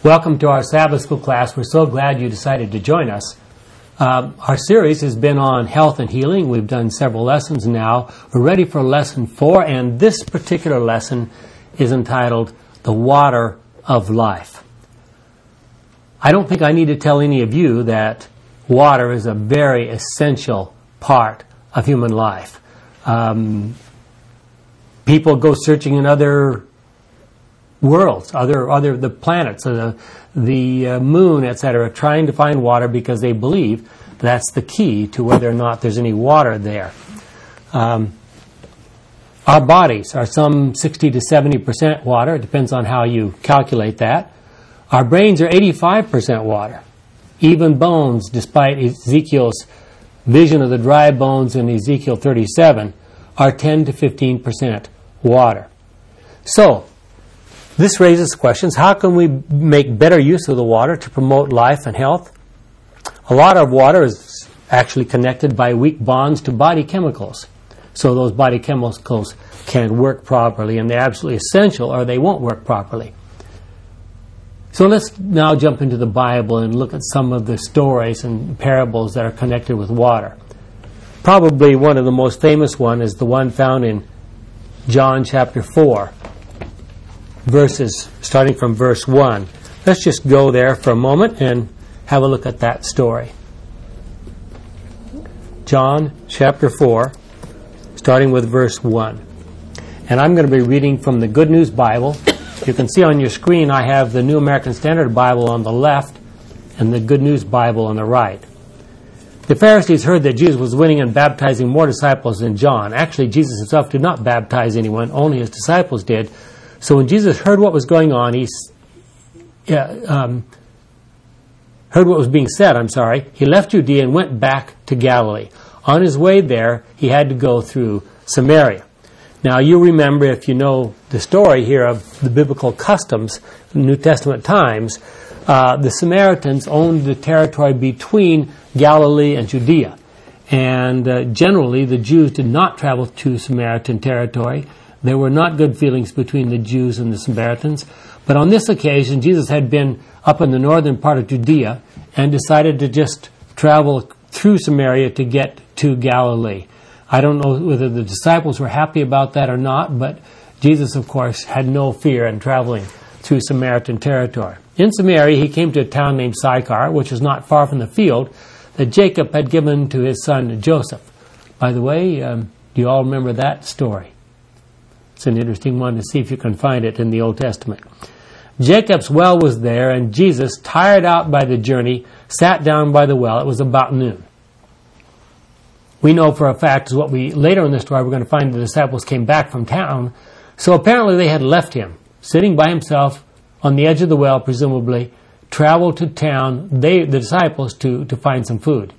Welcome to our Sabbath School class. We're so glad you decided to join us. Our series has been on health and healing. We've done several lessons now. We're ready for lesson 4, and this particular lesson is entitled The Water of Life. I don't think I need to tell any of you that water is a very essential part of human life. People go searching in other worlds, the planets, the moon, etc., trying to find water because they believe that's the key to whether or not there's any water there. Our bodies are some 60 to 70% water. It depends on how you calculate that. Our brains are 85% water. Even bones, despite Ezekiel's vision of the dry bones in Ezekiel 37, are 10 to 15% water. So, this raises questions. How can we make better use of the water to promote life and health? A lot of water is actually connected by weak bonds to body chemicals. So those body chemicals can work properly, and they're absolutely essential or they won't work properly. So let's now jump into the Bible and look at some of the stories and parables that are connected with water. Probably one of the most famous one is the one found in John chapter 4. Starting from verse 1. Let's just go there for a moment and have a look at that story. John chapter 4, starting with verse 1. And I'm going to be reading from the Good News Bible. You can see on your screen I have the New American Standard Bible on the left and the Good News Bible on the right. The Pharisees heard that Jesus was winning and baptizing more disciples than John. Actually, Jesus himself did not baptize anyone, only his disciples did. So when Jesus heard what was going on, he heard what was being said, he left Judea and went back to Galilee. On his way there, he had to go through Samaria. Now, you remember, if you know the story here of the biblical customs, New Testament times, the Samaritans owned the territory between Galilee and Judea. And generally, the Jews did not travel to Samaritan territory. There were not good feelings between the Jews and the Samaritans. But on this occasion, Jesus had been up in the northern part of Judea and decided to just travel through Samaria to get to Galilee. I don't know whether the disciples were happy about that or not, but Jesus, of course, had no fear in traveling through Samaritan territory. In Samaria, he came to a town named Sychar, which was not far from the field that Jacob had given to his son Joseph. By the way, do you all remember that story? It's an interesting one to see if you can find it in the Old Testament. Jacob's well was there, and Jesus, tired out by the journey, sat down by the well. It was about noon. We know for a fact, is what we later in the story we're going to find the disciples came back from town. So apparently they had left him, sitting by himself on the edge of the well, presumably, traveled to town, the disciples, to find some food.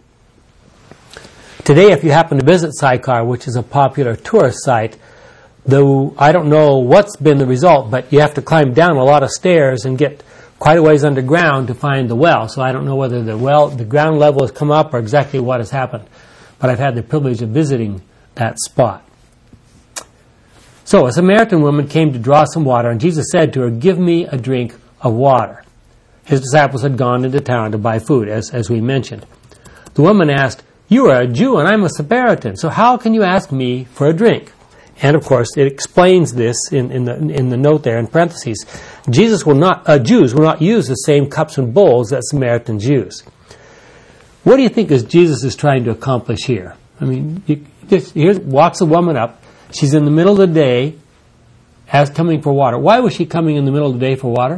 Today, if you happen to visit Sychar, which is a popular tourist site, though I don't know what's been the result, but you have to climb down a lot of stairs and get quite a ways underground to find the well. So I don't know whether the ground level has come up or exactly what has happened. But I've had the privilege of visiting that spot. So a Samaritan woman came to draw some water, and Jesus said to her, "Give me a drink of water." His disciples had gone into town to buy food, as we mentioned. The woman asked, "You are a Jew and I'm a Samaritan, so how can you ask me for a drink?" And of course, it explains this in the note there in parentheses. Jews will not use the same cups and bowls that Samaritans use. What do you think Jesus is trying to accomplish here? I mean, here walks a woman up. She's in the middle of the day, coming for water. Why was she coming in the middle of the day for water?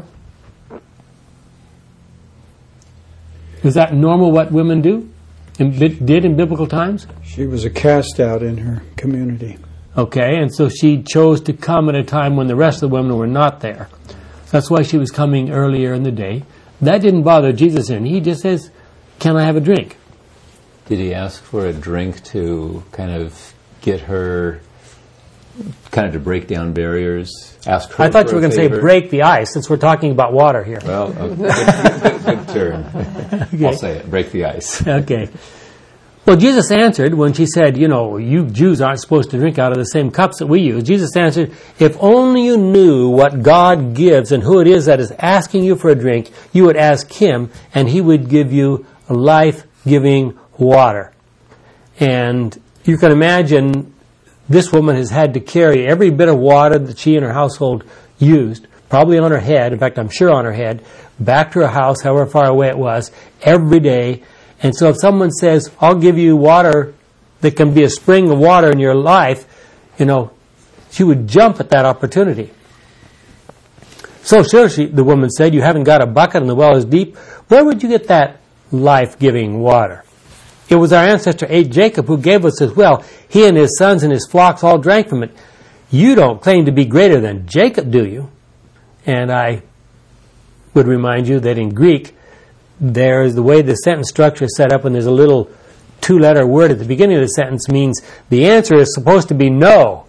Is that normal what women did in biblical times? She was a cast out in her community. Okay, and so she chose to come at a time when the rest of the women were not there. So that's why she was coming earlier in the day. That didn't bother Jesus any. He just says, "Can I have a drink?" Did he ask for a drink to kind of get her, kind of to break down barriers? Ask her. I thought you were going to say break the ice, since we're talking about water here. Well, good turn. Okay. I'll say it, break the ice. Okay. Well, Jesus answered when she said, you Jews aren't supposed to drink out of the same cups that we use. Jesus answered, if only you knew what God gives and who it is that is asking you for a drink, you would ask him and he would give you life-giving water. And you can imagine this woman has had to carry every bit of water that she and her household used, probably on her head, in fact I'm sure on her head, back to her house, however far away it was, every day. And so if someone says, I'll give you water that can be a spring of water in your life, she would jump at that opportunity. So sure, the woman said, you haven't got a bucket and the well is deep. Where would you get that life-giving water? It was our ancestor Jacob who gave us this well. He and his sons and his flocks all drank from it. You don't claim to be greater than Jacob, do you? And I would remind you that in Greek, there's the way the sentence structure is set up, and there's a little 2-letter word at the beginning of the sentence means the answer is supposed to be no.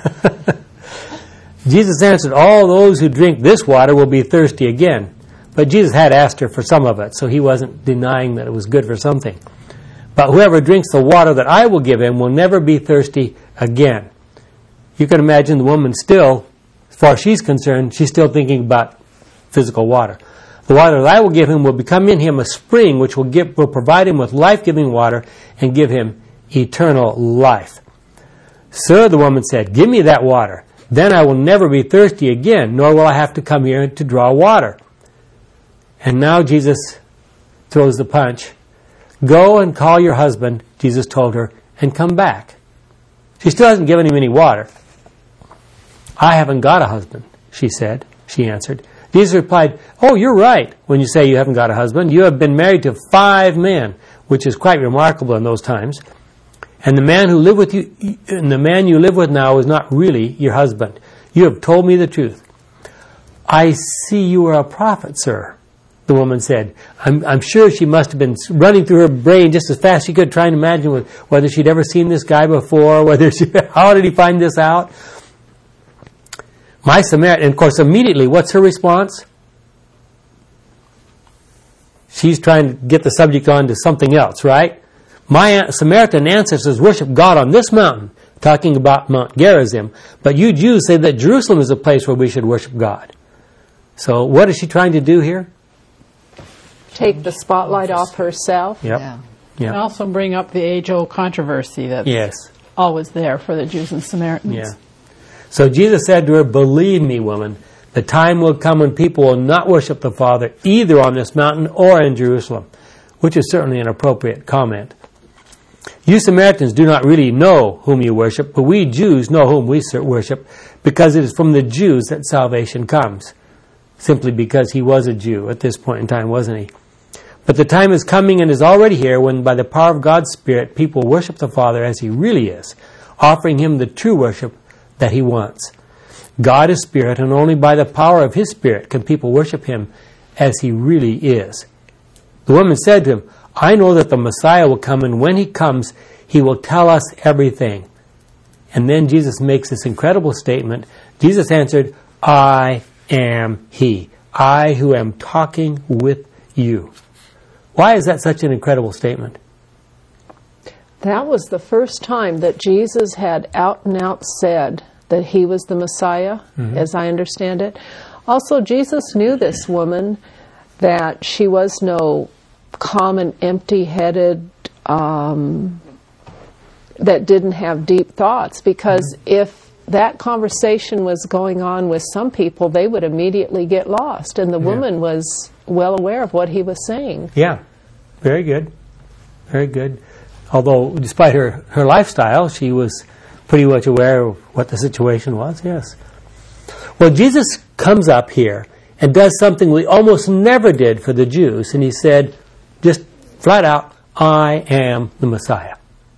Jesus answered, all those who drink this water will be thirsty again. But Jesus had asked her for some of it, so he wasn't denying that it was good for something. But whoever drinks the water that I will give him will never be thirsty again. You can imagine the woman still, as far as she's concerned, she's still thinking about physical water. The water that I will give him will become in him a spring which will provide him with life-giving water and give him eternal life. Sir, the woman said, give me that water. Then I will never be thirsty again, nor will I have to come here to draw water. And now Jesus throws the punch. Go and call your husband, Jesus told her, and come back. She still hasn't given him any water. I haven't got a husband, she answered. Jesus replied, oh, you're right when you say you haven't got a husband. You have been married to 5 men, which is quite remarkable in those times. And the man you live with now is not really your husband. You have told me the truth. I see you are a prophet, sir, the woman said. I'm sure she must have been running through her brain just as fast as she could, trying to imagine whether she'd ever seen this guy before, how did he find this out? My Samaritan, and of course immediately, what's her response? She's trying to get the subject on to something else, right? My Samaritan ancestors worship God on this mountain, talking about Mount Gerizim, but you Jews say that Jerusalem is a place where we should worship God. So what is she trying to do here? Take the spotlight off herself. Yep. Yeah. Yep. And also bring up the age-old controversy that's always there for the Jews and Samaritans. Yeah. So Jesus said to her, believe me, woman, the time will come when people will not worship the Father either on this mountain or in Jerusalem, which is certainly an appropriate comment. You Samaritans do not really know whom you worship, but we Jews know whom we worship, because it is from the Jews that salvation comes. Simply because he was a Jew at this point in time, wasn't he? But the time is coming and is already here when by the power of God's Spirit people worship the Father as he really is, offering him the true worship that he wants. God is Spirit, and only by the power of his Spirit can people worship him as he really is. The woman said to him, I know that the Messiah will come, and when he comes, he will tell us everything. And then Jesus makes this incredible statement. Jesus answered, I am he. I who am talking with you. Why is that such an incredible statement? That was the first time that Jesus had out and out said that he was the Messiah, as I understand it. Also, Jesus knew this woman, that she was no common, empty-headed, that didn't have deep thoughts, because if that conversation was going on with some people, they would immediately get lost, and the woman was well aware of what he was saying. Yeah, very good. Very good. Although, despite her lifestyle, she was pretty much aware of what the situation was, yes. Well, Jesus comes up here and does something we almost never did for the Jews, and he said, just flat out, I am the Messiah.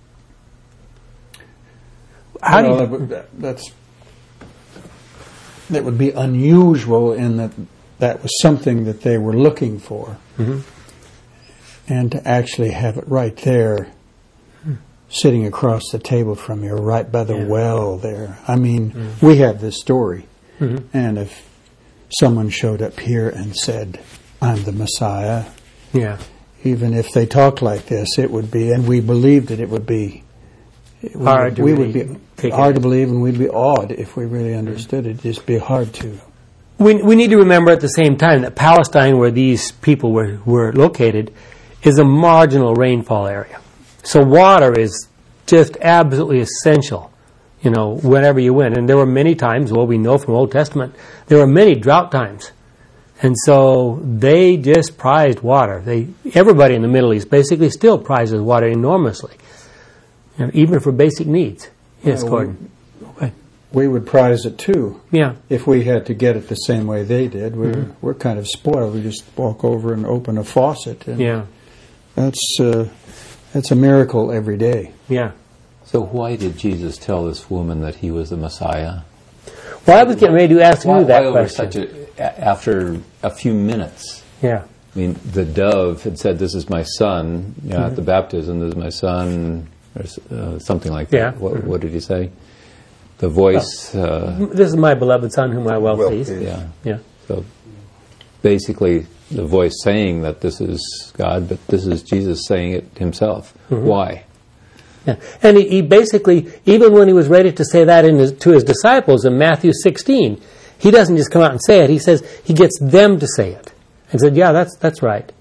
That would be unusual in that was something that they were looking for. And to actually have it right there, sitting across the table from you, right by the well there. I mean, we have this story. And if someone showed up here and said, I'm the Messiah, even if they talked like this, it would be, and we believed it would be hard to we really would be take hard it. to believe, and we'd be awed if we really understood it. It'd just be hard to. We need to remember at the same time that Palestine, where these people were located, is a marginal rainfall area. So water is just absolutely essential, whenever you went. And there were many times, we know from Old Testament, there were many drought times. And so they just prized water. Everybody in the Middle East basically still prizes water enormously, even for basic needs. Yes, Gordon. We would prize it too. Yeah. If we had to get it the same way they did. We're kind of spoiled. We just walk over and open a faucet. And Yeah. That's a miracle every day. Yeah. So why did Jesus tell this woman that he was the Messiah? Well, I was getting ready to ask you that Why over question. after a few minutes? Yeah. I mean, the dove had said, "This is my son." At the baptism, "This is my son," or something like that. Yeah. What did he say? The voice. This is my beloved son whom I well please. Yeah. Yeah. So basically, the voice saying that this is God, but this is Jesus saying it himself. Why? Yeah. And he basically, even when he was ready to say that to his disciples in Matthew 16, he doesn't just come out and say it. He says he gets them to say it. And said, yeah, that's right.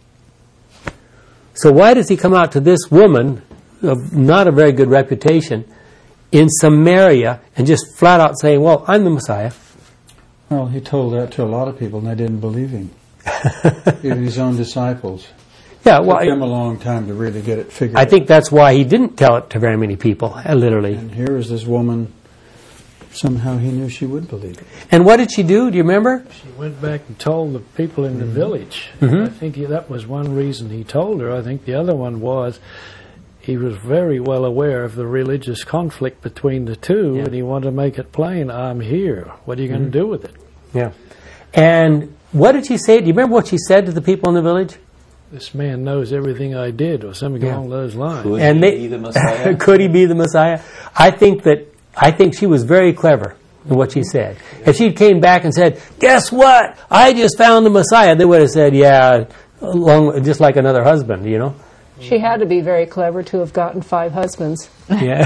So why does he come out to this woman of not a very good reputation in Samaria and just flat out saying, well, I'm the Messiah? Well, he told that to a lot of people, and they didn't believe him. Even his own disciples. Yeah, It well, took them a long time to really get it figured I out. think that's why he didn't tell it to very many people, literally. And here is this woman, somehow he knew she would believe it. And what did she do? Do you remember? She went back and told the people in the village. Mhm. I think that was one reason he told her. I think the other one was he was very well aware of the religious conflict between the two, Yeah. and he wanted to make it plain, I'm here. What are you going to do with it? Yeah. And what did she say? Do you remember what she said to the people in the village? This man knows everything I did, or something Yeah. along those lines. Could And he be the Messiah? could he be the Messiah? I think she was very clever in what she said. If she came back and said, "Guess what? I just found the Messiah," they would have said, "Yeah, just like another husband," She had to be very clever to have gotten 5 husbands. Yeah.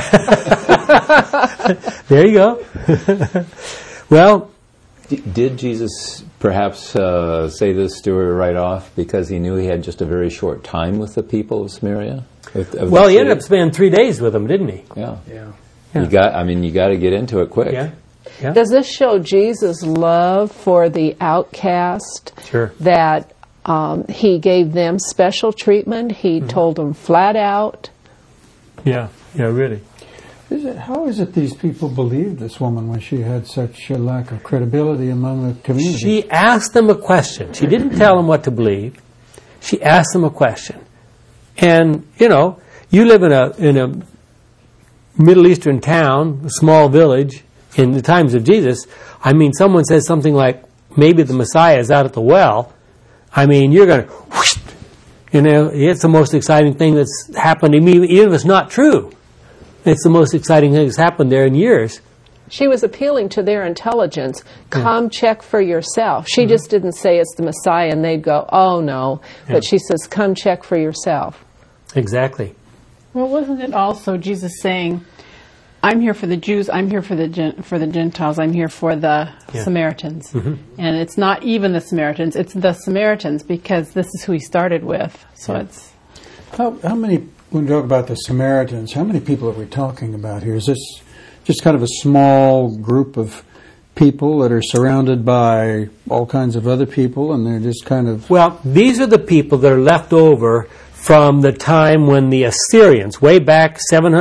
There you go. Well, Did Jesus perhaps say this to her right off because he knew he had just a very short time with the people of Samaria? well, he ended up spending 3 days with them, didn't he? Yeah. Yeah. You got to get into it quick. Yeah. Yeah. Does this show Jesus' love for the outcast? Sure. That he gave them special treatment? He told them flat out. Yeah. Yeah. Really. How is it these people believed this woman when she had such a lack of credibility among the community? She asked them a question. She didn't tell them what to believe. She asked them a question. And, you live in a Middle Eastern town, a small village, in the times of Jesus. I mean, someone says something like, maybe the Messiah is out at the well. I mean, you're going to, whoosh, it's the most exciting thing that's happened to me, even if it's not true. It's the most exciting thing that's happened there in years. She was appealing to their intelligence. Come check for yourself. She just didn't say it's the Messiah and they'd go, oh no. But she says, come check for yourself. Exactly. Well, wasn't it also Jesus saying, I'm here for the Jews, I'm here for the Gentiles, I'm here for the Samaritans. And it's not even the Samaritans, it's the Samaritans because this is who he started with. So it's... How many, when we talk about the Samaritans, how many people are we talking about here? Is this just kind of a small group of people that are surrounded by all kinds of other people and they're just kind of... Well, these are the people that are left over from the time when the Assyrians, way back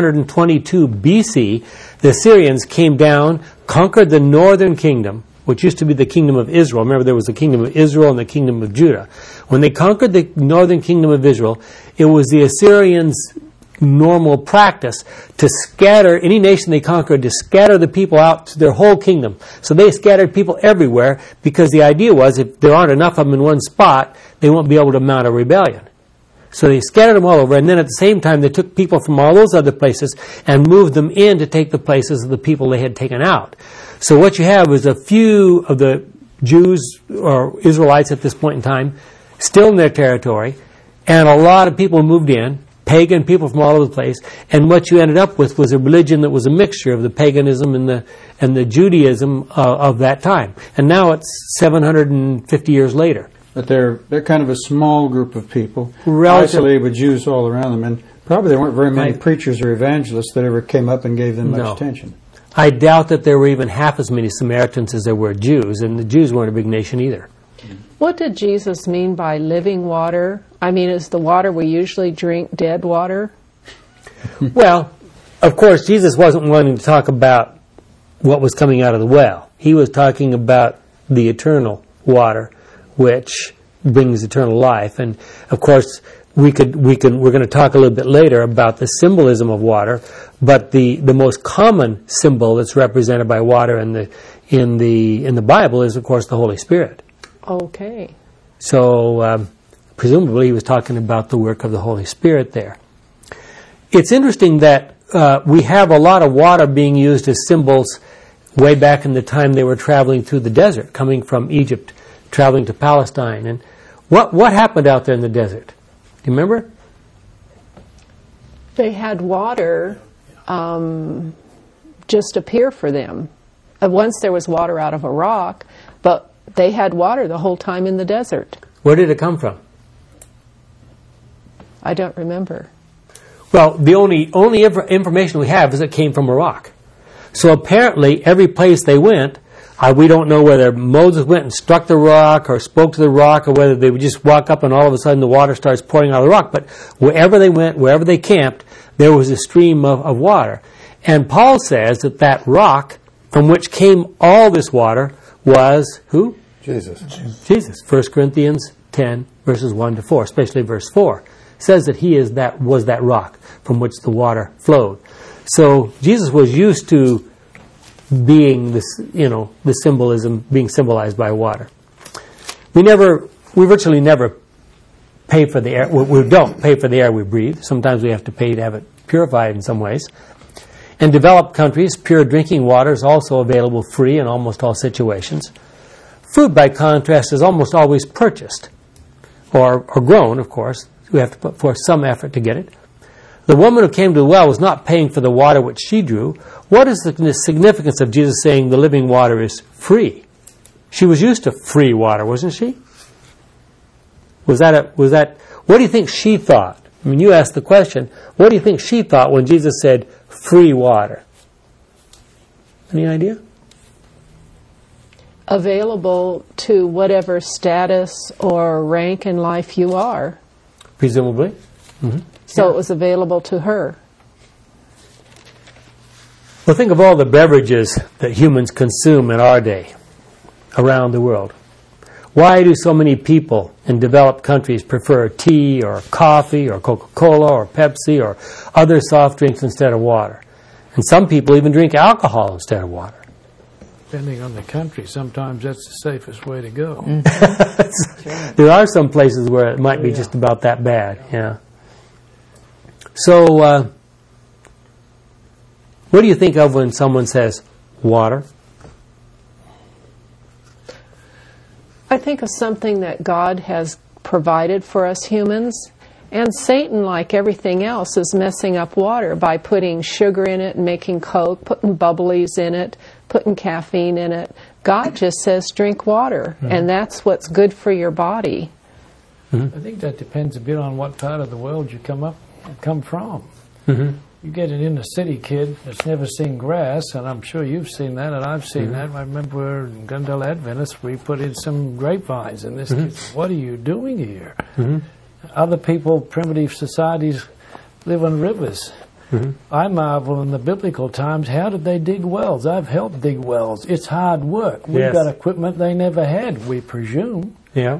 722 BC, the Assyrians came down, conquered the northern kingdom, which used to be the kingdom of Israel. Remember, there was the kingdom of Israel and the kingdom of Judah. When they conquered the northern kingdom of Israel, it was the Assyrians' normal practice to scatter any nation they conquered, to scatter the people out to their whole kingdom. So they scattered people everywhere because the idea was if there aren't enough of them in one spot, they won't be able to mount a rebellion. So they scattered them all over, and then at the same time they took people from all those other places and moved them in to take the places of the people they had taken out. So what you have is a few of the Jews or Israelites at this point in time still in their territory, And a lot of people moved in, pagan people from all over the place, and what you ended up with was a religion that was a mixture of the paganism and the Judaism of that time. And now it's 750 years later. But they're kind of a small group of people, Relative- isolated with Jews all around them, and probably there weren't very many Right. preachers or evangelists that ever came up and gave them much No. attention. I doubt that there were even half as many Samaritans as there were Jews, and the Jews weren't a big nation either. What did Jesus mean by living water? I mean, is the water we usually drink dead water? Well, of course, Jesus wasn't wanting to talk about what was coming out of the well. He was talking about the eternal water, which brings eternal life. And of course, we're going to talk a little bit later about the symbolism of water. But the most common symbol that's represented by water in the Bible is, of course, the Holy Spirit. Okay. So presumably he was talking about the work of the Holy Spirit there. It's interesting that we have a lot of water being used as symbols way back in the time they were traveling through the desert, coming from Egypt, traveling to Palestine. And what happened out there in the desert? Do you remember? They had water just appear for them. Once there was water out of a rock, but they had water the whole time in the desert. Where did it come from? I don't remember. Well, the only information we have is it came from a rock. So apparently, every place they went, we don't know whether Moses went and struck the rock or spoke to the rock, or whether they would just walk up and all of a sudden the water starts pouring out of the rock. But wherever they went, wherever they camped, there was a stream of water. And Paul says that rock from which came all this water was who? Jesus. Jesus. 1 Corinthians 10, verses 1 to 4, especially verse 4, says that he was that rock from which the water flowed. So Jesus was used to being the symbolism being symbolized by water. We virtually never pay for the air. We don't pay for the air we breathe. Sometimes we have to pay to have it purified in some ways. In developed countries, pure drinking water is also available free in almost all situations. Food, by contrast, is almost always purchased or grown, of course. We have to put forth some effort to get it. The woman who came to the well was not paying for the water which she drew. What is the significance of Jesus saying the living water is free? She was used to free water, wasn't she? Was that? What do you think she thought? I mean, you asked the question. What do you think she thought when Jesus said free water? Any idea? Available to whatever status or rank in life you are. Presumably. Mm-hmm. So it was available to her. Well, think of all the beverages that humans consume in our day around the world. Why do so many people in developed countries prefer tea or coffee or Coca-Cola or Pepsi or other soft drinks instead of water? And some people even drink alcohol instead of water. Depending on the country, sometimes that's the safest way to go. There are some places where it might be just about that bad. Yeah. So, what do you think of when someone says water? I think of something that God has provided for us humans. And Satan, like everything else, is messing up water by putting sugar in it and making Coke, putting bubblies in it, putting caffeine in it. God just says drink water, and that's what's good for your body. I think that depends a bit on what part of the world you come from. Mm-hmm. You get an inner city kid that's never seen grass, and I'm sure you've seen that, and I've seen that. I remember in Glendale Adventist, we put in some grapevines, and this kid said, "What are you doing here?" Other people, primitive societies, live on rivers. I marvel in the biblical times, how did they dig wells? I've helped dig wells. It's hard work. We've got equipment they never had, we presume. Yeah.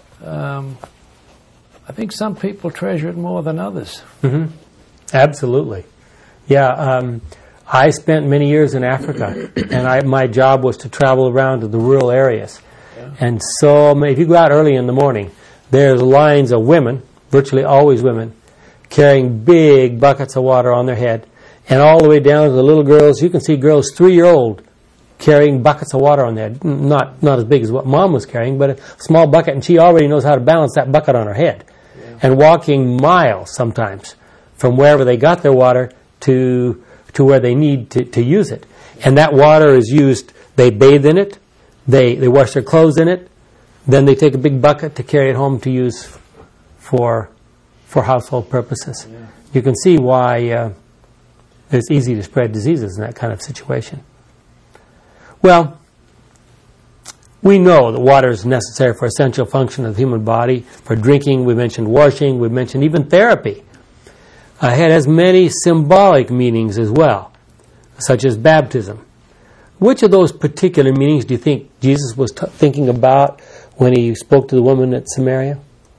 I think some people treasure it more than others. Absolutely. Yeah. I spent many years in Africa, and my job was to travel around to the rural areas. And so if you go out early in the morning, there's lines of women, virtually always women, carrying big buckets of water on their head, and all the way down to the little girls. You can see girls 3-year-old carrying buckets of water on their head. Not as big as what Mom was carrying, but a small bucket, and she already knows how to balance that bucket on her head. and walking miles sometimes from wherever they got their water to where they need to use it. And that water is used, they bathe in it, they wash their clothes in it, then they take a big bucket to carry it home to use for household purposes. Yeah. You can see why it's easy to spread diseases in that kind of situation. Well, we know that water is necessary for essential function of the human body, for drinking. We mentioned washing. We mentioned even therapy. It has many symbolic meanings as well, such as baptism. Which of those particular meanings do you think Jesus was thinking about when he spoke to the woman at Samaria?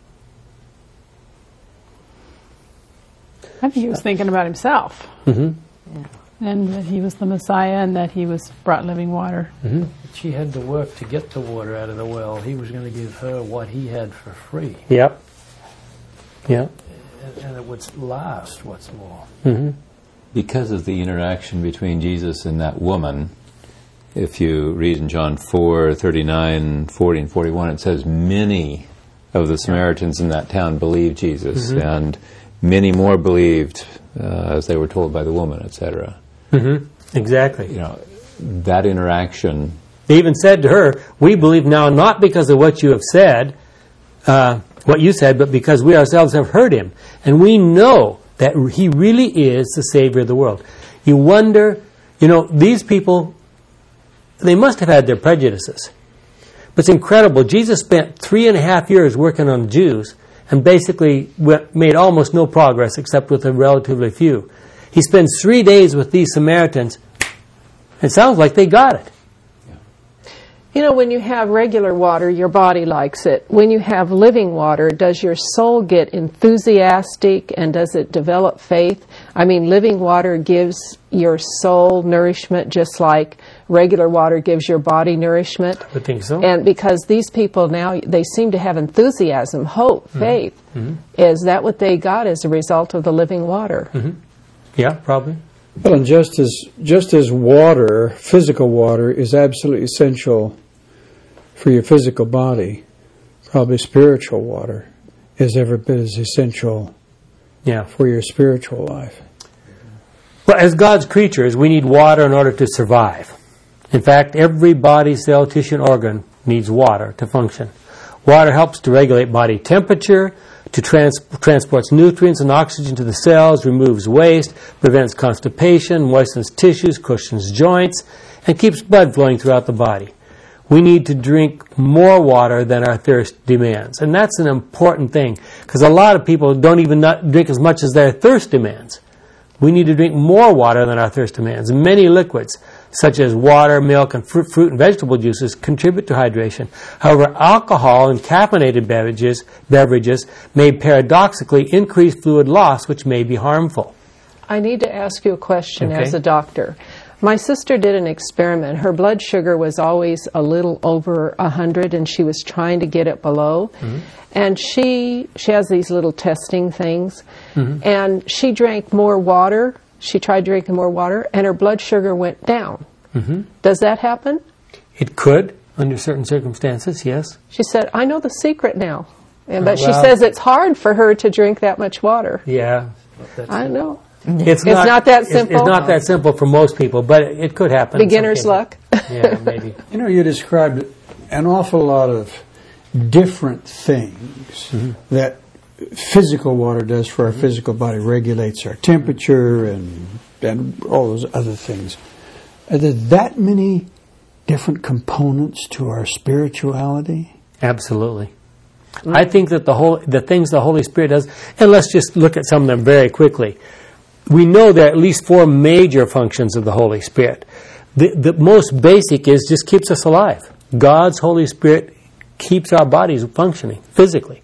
I think he was thinking about himself. Mm-hmm. Yeah. And that he was the Messiah and that he was brought living water. Mm-hmm. She had to work to get the water out of the well. He was going to give her what he had for free. Yep. Yep. And it would last, what's more. Mm-hmm. Because of the interaction between Jesus and that woman, if you read in John 4:39, 40, and 41, it says many of the Samaritans in that town believed Jesus, mm-hmm. and many more believed as they were told by the woman, etc. Mm-hmm. Exactly. You know, that interaction. They even said to her, "We believe now not because of what you have said, what you said, but because we ourselves have heard him, and we know that he really is the Savior of the world." You wonder, these people, they must have had their prejudices. But it's incredible. Jesus spent 3.5 years working on the Jews and basically made almost no progress except with a relatively few. He spends 3 days with these Samaritans. It sounds like they got it. When you have regular water, your body likes it. When you have living water, does your soul get enthusiastic and does it develop faith? I mean, living water gives your soul nourishment just like regular water gives your body nourishment. I would think so. And because these people now, they seem to have enthusiasm, hope, faith. Mm-hmm. Is that what they got as a result of the living water? Mm-hmm. Yeah, probably. Well, and just as water, physical water, is absolutely essential for your physical body, probably spiritual water is every bit as essential for your spiritual life. Well, as God's creatures, we need water in order to survive. In fact, every body, cell, tissue, and organ needs water to function. Water helps to regulate body temperature, to transports nutrients and oxygen to the cells, removes waste, prevents constipation, moistens tissues, cushions joints, and keeps blood flowing throughout the body. We need to drink more water than our thirst demands. And that's an important thing, because a lot of people don't even drink as much as their thirst demands. We need to drink more water than our thirst demands. Many liquids, such as water, milk, and fruit and vegetable juices, contribute to hydration. However, alcohol and caffeinated beverages may paradoxically increase fluid loss, which may be harmful. I need to ask you a question as a doctor. My sister did an experiment. Her blood sugar was always a little over 100, and she was trying to get it below. Mm-hmm. And she has these little testing things, mm-hmm. and she drank more water. She tried drinking more water, and her blood sugar went down. Mm-hmm. Does that happen? It could, under certain circumstances, yes. She said, "I know the secret now." But she says it's hard for her to drink that much water. Yeah. I know. It's not that simple. It's not that simple for most people, but it could happen. Beginner's luck. Yeah, maybe. You described an awful lot of different things mm-hmm. that physical water does for our physical body. Regulates our temperature and all those other things. Are there that many different components to our spirituality? Absolutely. Mm-hmm. I think that the things the Holy Spirit does, and let's just look at some of them very quickly. We know there are at least 4 major functions of the Holy Spirit. The most basic is just keeps us alive. God's Holy Spirit keeps our bodies functioning physically.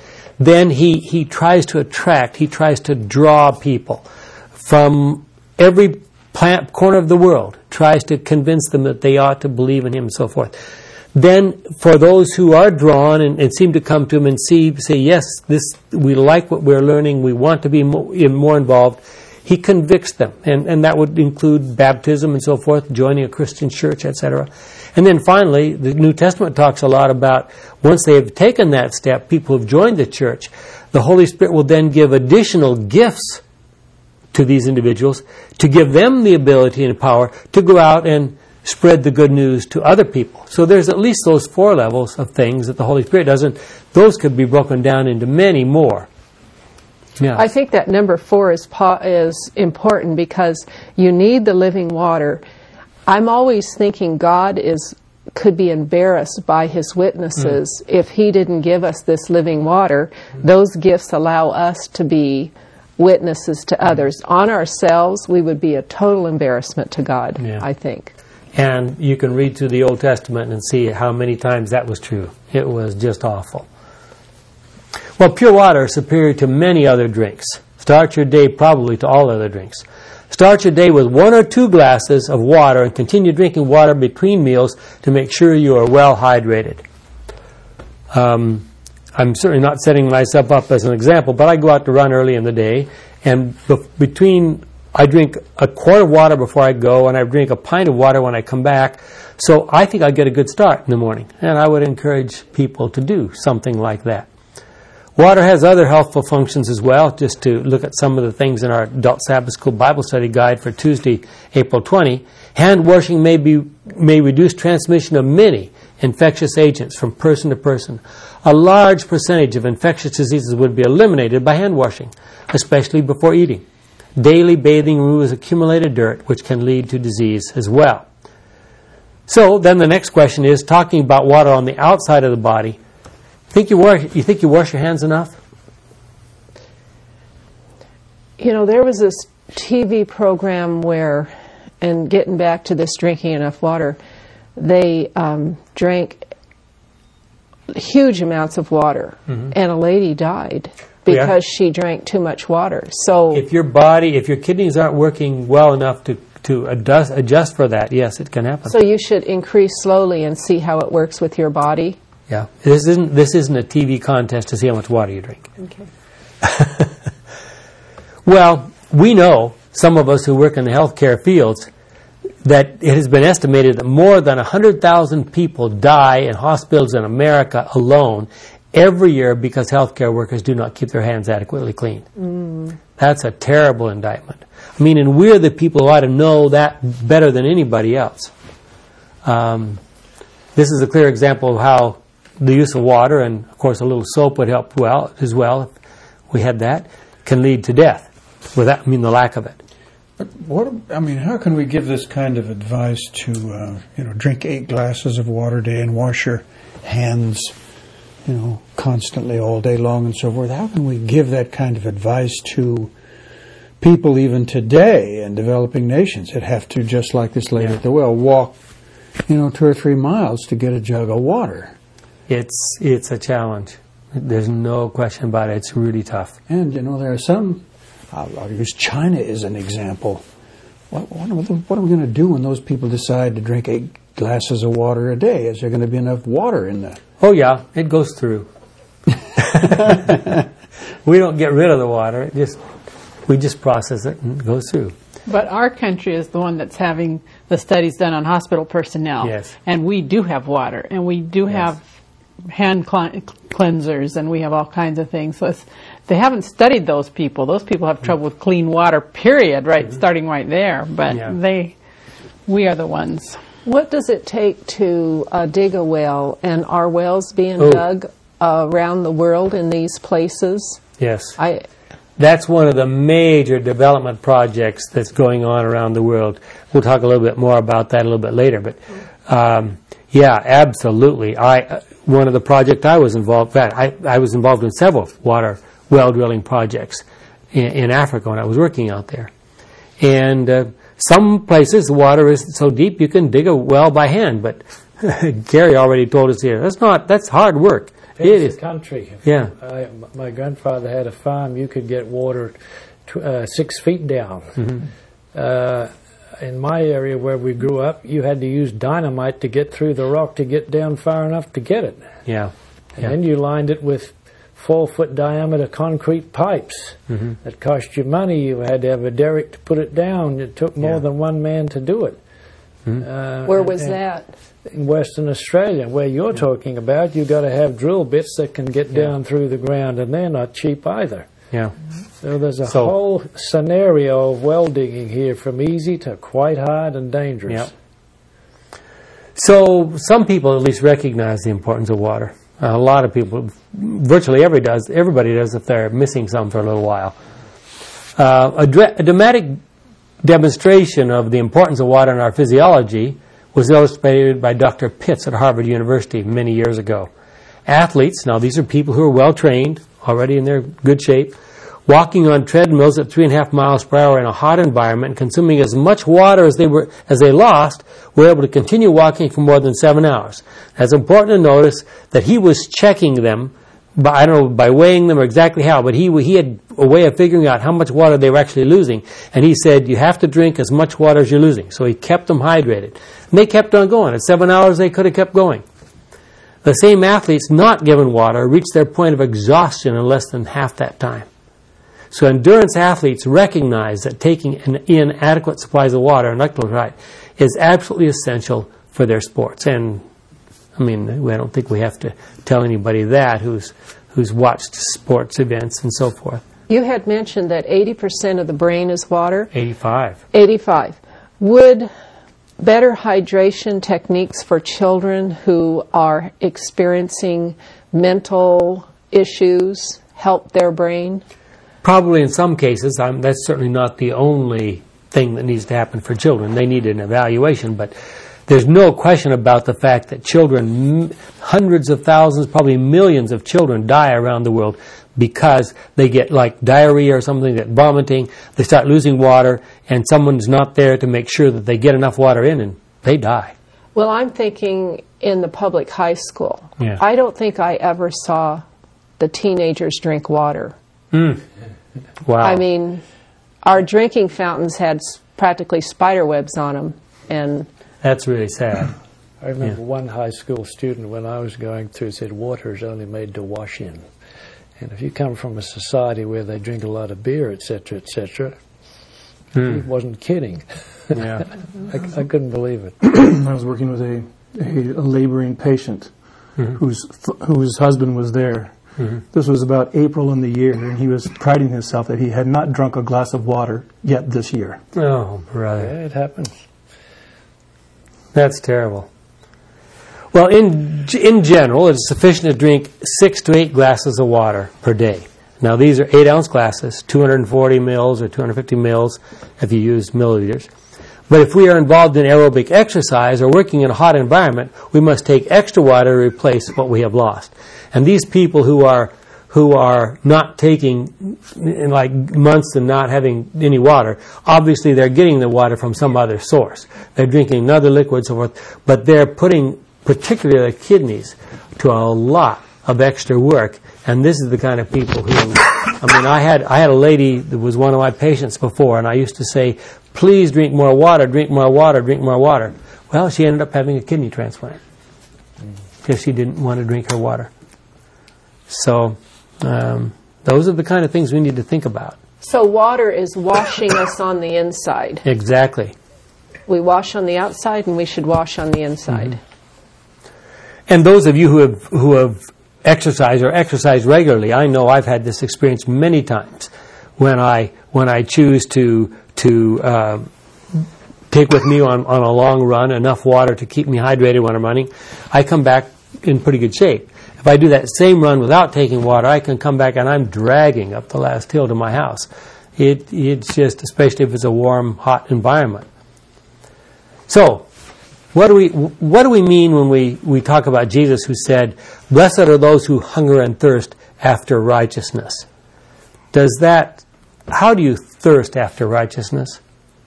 Then he tries to attract, he tries to draw people from every corner of the world, tries to convince them that they ought to believe in him and so forth. Then for those who are drawn and seem to come to him and say, yes, we like what we're learning, we want to be more involved, He convicts them, and that would include baptism and so forth, joining a Christian church, etc. And then finally, the New Testament talks a lot about once they have taken that step, people who have joined the church, the Holy Spirit will then give additional gifts to these individuals to give them the ability and power to go out and spread the good news to other people. So there's at least those 4 levels of things that the Holy Spirit does, and those could be broken down into many more. Yeah. I think that number 4 is important because you need the living water. I'm always thinking God could be embarrassed by His witnesses if He didn't give us this living water. Those gifts allow us to be witnesses to others. On ourselves, we would be a total embarrassment to God, I think. And you can read through the Old Testament and see how many times that was true. It was just awful. Well, pure water is superior to many other drinks. Start your day probably to all other drinks. Start your day with 1 or 2 glasses of water and continue drinking water between meals to make sure you are well hydrated. I'm certainly not setting myself up as an example, but I go out to run early in the day, and I drink a quart of water before I go, and I drink a pint of water when I come back. So I think I get a good start in the morning, and I would encourage people to do something like that. Water has other helpful functions as well, just to look at some of the things in our Adult Sabbath School Bible Study Guide for Tuesday, April 20. Hand washing may reduce transmission of many infectious agents from person to person. A large percentage of infectious diseases would be eliminated by hand washing, especially before eating. Daily bathing removes accumulated dirt, which can lead to disease as well. So then the next question is, talking about water on the outside of the body, you think you wash your hands enough? You know, there was this TV program where, and getting back to this drinking enough water, they drank huge amounts of water, and a lady died because she drank too much water. So if your kidneys aren't working well enough to adjust for that, yes, it can happen. So you should increase slowly and see how it works with your body. Yeah, this isn't a TV contest to see how much water you drink. Okay. Well, we know, some of us who work in the healthcare fields, that it has been estimated that more than 100,000 people die in hospitals in America alone every year because healthcare workers do not keep their hands adequately clean. That's a terrible indictment. I mean, and we're the people who ought to know that better than anybody else. This is a clear example of how the use of water, and of course a little soap would help as well if we had that, can lead to death. Without, the lack of it. But how can we give this kind of advice to, drink 8 glasses of water a day and wash your hands, constantly all day long and so forth? How can we give that kind of advice to people even today in developing nations that have to, just like this lady at the well, walk, 2 or 3 miles to get a jug of water? It's a challenge. There's no question about it. It's really tough. And, there are some... I'll use China as an example. What are we going to do when those people decide to drink 8 glasses of water a day? Is there going to be enough water in there? Oh, yeah. It goes through. We don't get rid of the water. We just process it and it goes through. But our country is the one that's having the studies done on hospital personnel. Yes. And we do have water. And we do have hand cleansers, and we have all kinds of things. So they haven't studied those people. Those people have trouble with clean water, period, right, starting right there. But we are the ones. What does it take to dig a well, and are wells being dug around the world in these places? Yes. That's one of the major development projects that's going on around the world. We'll talk a little bit more about that a little bit later. But, yeah, absolutely. One of the projects I was involved in, I was involved in several water well drilling projects in Africa when I was working out there. And some places the water is so deep you can dig a well by hand, but Gary already told us here, that's hard work. It is. The country. Yeah. My grandfather had a farm. You could get water 6 feet down. Mm-hmm. In my area where we grew up, you had to use dynamite to get through the rock to get down far enough to get it. Yeah. And then you lined it with 4-foot diameter concrete pipes that cost you money. You had to have a derrick to put it down. It took more than one man to do it. Where was that? In Western Australia, where you're talking about, you've got to have drill bits that can get down through the ground, and they're not cheap either. Yeah. So there's a whole scenario of well digging here, from easy to quite hard and dangerous. Yeah. So some people at least recognize the importance of water. A lot of people, virtually everybody does if they're missing some for a little while. A dramatic demonstration of the importance of water in our physiology was illustrated by Dr. Pitts at Harvard University many years ago. Athletes, now these are people who are well trained, already in their good shape, walking on treadmills at 3.5 miles per hour in a hot environment, consuming as much water as they lost, were able to continue walking for more than 7 hours. It's important to notice that he was checking them, by weighing them or exactly how, but he had a way of figuring out how much water they were actually losing, and he said, you have to drink as much water as you're losing. So he kept them hydrated. And they kept on going. At 7 hours, they could have kept going. The same athletes not given water reached their point of exhaustion in less than half that time. So endurance athletes recognize that taking in adequate supplies of water and electrolyte is absolutely essential for their sports. And I mean, I don't think we have to tell anybody that who's watched sports events and so forth. You had mentioned that 80% of the brain is water. 85. 85. Would better hydration techniques for children who are experiencing mental issues help their brain? Probably in some cases. That's certainly not the only thing that needs to happen for children. They need an evaluation, but there's no question about the fact that children, hundreds of thousands, probably millions of children die around the world because they get like diarrhea or something, get vomiting, they start losing water, and someone's not there to make sure that they get enough water in, and they die. Well, I'm thinking in the public high school. Yeah. I don't think I ever saw the teenagers drink water. Wow. I mean, our drinking fountains had practically spider webs on them, and that's really sad. I remember one high school student when I was going through said water is only made to wash in. And if you come from a society where they drink a lot of beer, etc., he wasn't kidding. Yeah. I couldn't believe it. I was working with a laboring patient whose husband was there. This was about April in the year, and he was priding himself that he had not drunk a glass of water yet this year. Oh, brother. Yeah, it happens. That's terrible. Well, in general, it's sufficient to drink 6 to 8 glasses of water per day. Now, these are 8-ounce glasses, 240 mils or 250 mils if you use milliliters. But if we are involved in aerobic exercise or working in a hot environment, we must take extra water to replace what we have lost. And these people who are not taking like months and not having any water, obviously they're getting the water from some other source. They're drinking another liquid, so forth, but they're putting particularly their kidneys to a lot of extra work. And this is the kind of people who, I had a lady that was one of my patients before, and I used to say, please drink more water, drink more water, drink more water. Well, she ended up having a kidney transplant because she didn't want to drink her water. So those are the kind of things we need to think about. so water is washing us on the inside. Exactly. We wash on the outside, and we should wash on the inside. And those of you who have exercised or exercise regularly, I know I've had this experience many times when I choose to take with me on a long run enough water to keep me hydrated when I'm running. I come back in pretty good shape. If I do that same run without taking water, I can come back and I'm dragging up the last hill to my house. It's just, especially if it's a warm, hot environment. So, what do we mean when we talk about Jesus who said, "Blessed are those who hunger and thirst after righteousness"? How do you thirst after righteousness?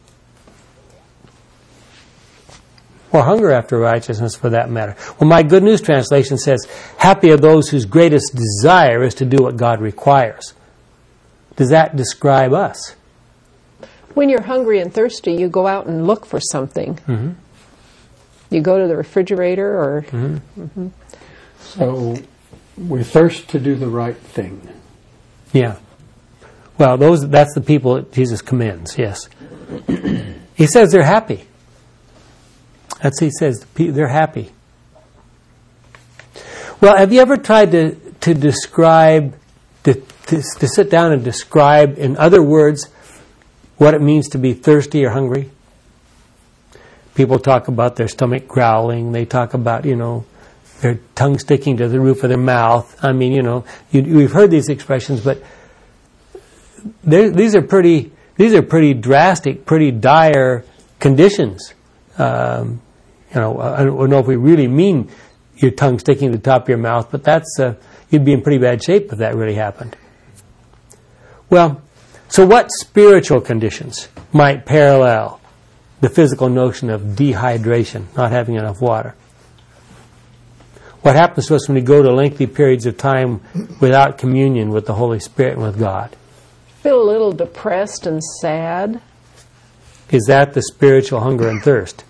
Or hunger after righteousness, for that matter. Well, my Good News Translation says, "Happy are those whose greatest desire is to do what God requires." Does that describe us? When you're hungry and thirsty, you go out and look for something. Mm-hmm. You go to the refrigerator or... So We thirst to do the right thing. Yeah. Well, that's the people that Jesus commends, yes. He says they're happy. That's what he says. They're happy. Well, have you ever tried to describe, to sit down and describe, in other words, what it means to be thirsty or hungry? People talk about their stomach growling. They talk about, their tongue sticking to the roof of their mouth. I mean, we've heard these expressions, but these are pretty drastic, pretty dire conditions. I don't know if we really mean your tongue sticking to the top of your mouth, but that's you'd be in pretty bad shape if that really happened. Well, so what spiritual conditions might parallel the physical notion of dehydration, not having enough water? What happens to us when we go to lengthy periods of time without communion with the Holy Spirit and with God? Feel a little depressed and sad. Is that the spiritual hunger and thirst?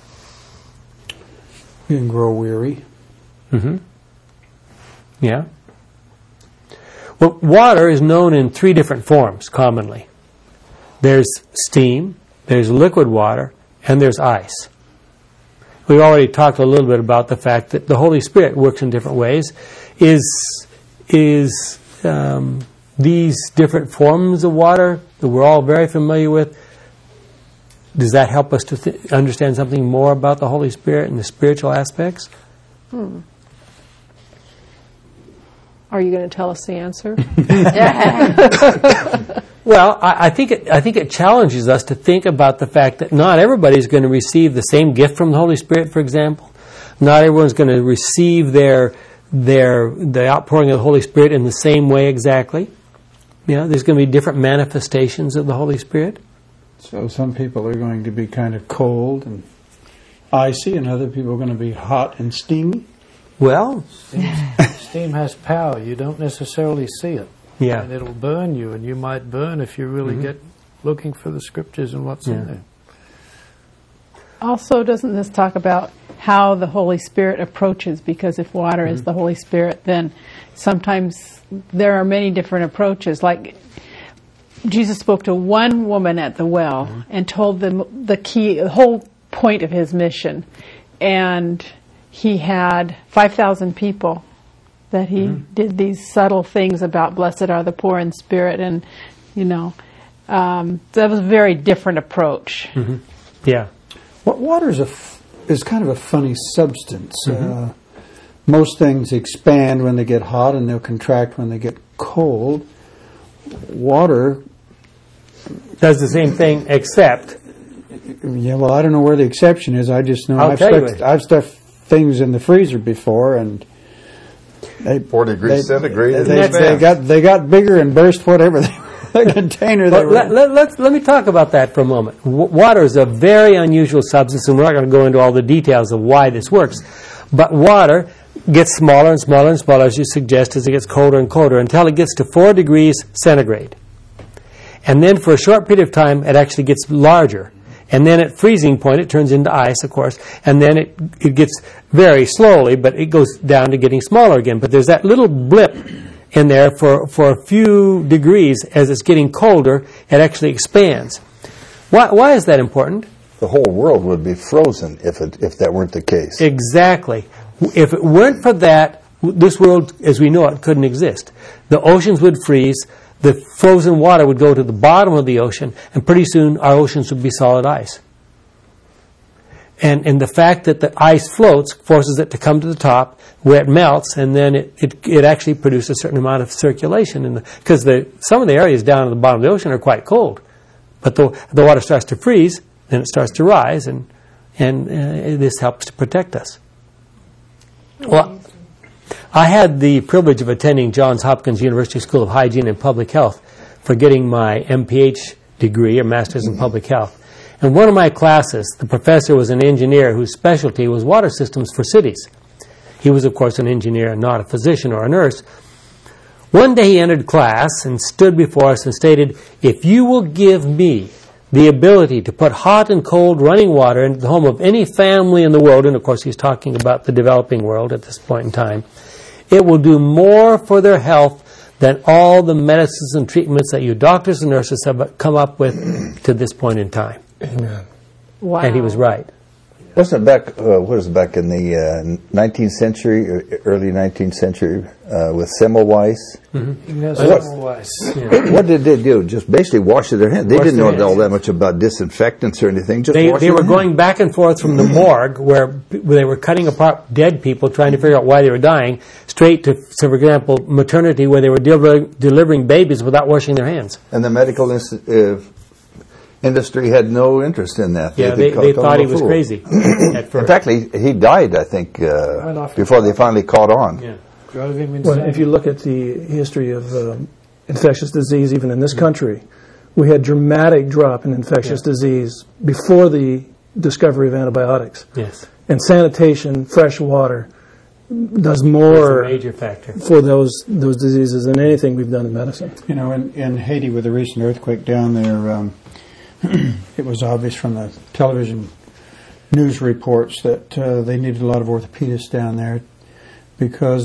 You can grow weary. Mm-hmm. Yeah. Well, water is known in 3 different forms commonly. There's steam, there's liquid water, and there's ice. We've already talked a little bit about the fact that the Holy Spirit works in different ways. Is these different forms of water that we're all very familiar with, does that help us to understand something more about the Holy Spirit and the spiritual aspects? Are you going to tell us the answer? Well, I think it challenges us to think about the fact that not everybody is going to receive the same gift from the Holy Spirit, for example. Not everyone's going to receive the outpouring of the Holy Spirit in the same way exactly. There's going to be different manifestations of the Holy Spirit. So some people are going to be kind of cold and icy, and other people are going to be hot and steamy. Well, Steam has power. You don't necessarily see it. Yeah. And it'll burn you, and you might burn if you really get looking for the scriptures and what's in there. Also, doesn't this talk about how the Holy Spirit approaches? Because if water is the Holy Spirit, then sometimes there are many different approaches. Like Jesus spoke to one woman at the well and told them the whole point of his mission. And he had 5,000 people that he did these subtle things about blessed are the poor in spirit, and that was a very different approach. Yeah. Water is kind of a funny substance. Most things expand when they get hot, and they'll contract when they get cold. Water does the same thing, except. Yeah, well, I don't know where the exception is. I just know I've stuffed things in the freezer before, and 4 degrees centigrade. They got bigger and burst whatever the container they were. Let me talk about that for a moment. Water is a very unusual substance, and we're not going to go into all the details of why this works. But water gets smaller and smaller and smaller, as you suggest, as it gets colder and colder, until it gets to 4 degrees centigrade. And then for a short period of time, it actually gets larger. And then at freezing point, it turns into ice, of course. And then it gets very slowly, but it goes down to getting smaller again. But there's that little blip in there for a few degrees. As it's getting colder, it actually expands. Why is that important? The whole world would be frozen if that weren't the case. Exactly. If it weren't for that, this world, as we know it, couldn't exist. The oceans would freeze. The frozen water would go to the bottom of the ocean, and pretty soon our oceans would be solid ice. And the fact that the ice floats forces it to come to the top, where it melts, and then it actually produces a certain amount of circulation. Because some of the areas down at the bottom of the ocean are quite cold. But the water starts to freeze, then it starts to rise, and this helps to protect us. Well, I had the privilege of attending Johns Hopkins University School of Hygiene and Public Health for getting my MPH degree, or Master's in Public Health. And one of my classes, the professor was an engineer whose specialty was water systems for cities. He was, of course, an engineer and not a physician or a nurse. One day he entered class and stood before us and stated, "If you will give me the ability to put hot and cold running water into the home of any family in the world," and of course he's talking about the developing world at this point in time, It will do more for their health than all the medicines and treatments that you doctors and nurses have come up with to this point in time. Amen. Wow. And he was right. Wasn't it back? What was it back in the 19th century, early 19th century, with Semmelweis? What did they do? Just basically wash their hands. They didn't know all that much about disinfectants or anything. Just wash They their were hands. going back and forth from the morgue, where they were cutting apart dead people, trying to figure out why they were dying, straight to, for example, maternity, where they were delivering babies without washing their hands. And the medical industry had no interest in that. Yeah, they thought he was crazy at first. In fact, he died, I think, before they finally caught on. Yeah. Drove him Well, insane. if you look at the history of infectious disease, even in this country, we had dramatic drop in infectious disease before the discovery of antibiotics. Yes. And sanitation, fresh water, does It's more a major factor. for those diseases than anything we've done in medicine. You know, in Haiti with the recent earthquake down there, it was obvious from the television news reports that they needed a lot of orthopedists down there because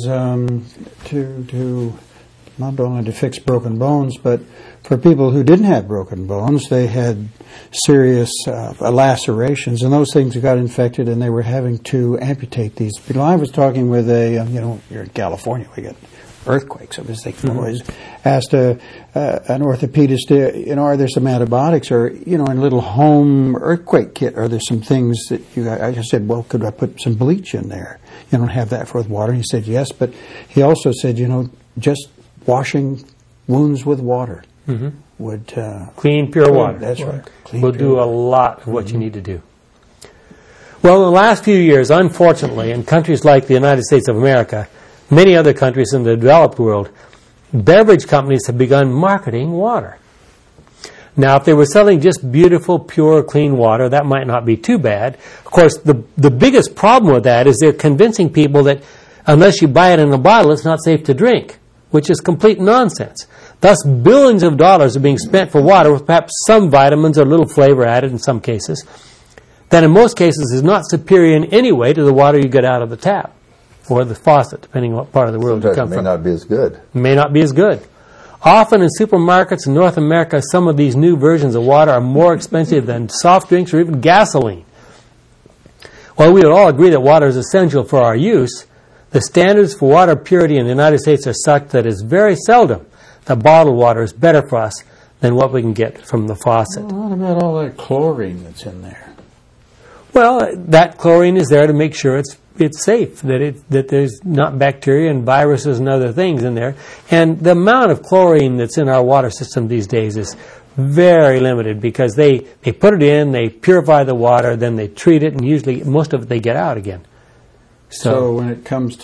to not only to fix broken bones, but for people who didn't have broken bones, they had serious lacerations, and those things got infected, and they were having to amputate these people. I was talking with a, you're in California, we get earthquakes. I was thinking, always asked an orthopedist, are there some antibiotics or, in a little home earthquake kit, are there some things that I said, well, could I put some bleach in there? You don't have that for with water. And he said, yes, but he also said, just washing wounds with water would... Clean, pure water. That's right. Clean, will pure do a lot of what you need to do. Well, in the last few years, unfortunately, in countries like the United States of America, many other countries in the developed world, beverage companies have begun marketing water. Now, if they were selling just beautiful, pure, clean water, that might not be too bad. Of course, the biggest problem with that is they're convincing people that unless you buy it in a bottle, it's not safe to drink, which is complete nonsense. Thus, billions of dollars are being spent for water with perhaps some vitamins or a little flavor added in some cases, that in most cases is not superior in any way to the water you get out of the tap or the faucet, depending on what part of the world you come Sometimes it from. may not be as good. May not be as good. Often in supermarkets in North America, some of these new versions of water are more expensive than soft drinks or even gasoline. While we would all agree that water is essential for our use, the standards for water purity in the United States are such that it's very seldom that bottled water is better for us than what we can get from the faucet. What about all that chlorine that's in there? Well, that chlorine is there to make sure it's safe, that there's not bacteria and viruses and other things in there. And the amount of chlorine that's in our water system these days is very limited because they put it in, they purify the water, then they treat it, and usually most of it they get out again. So when it comes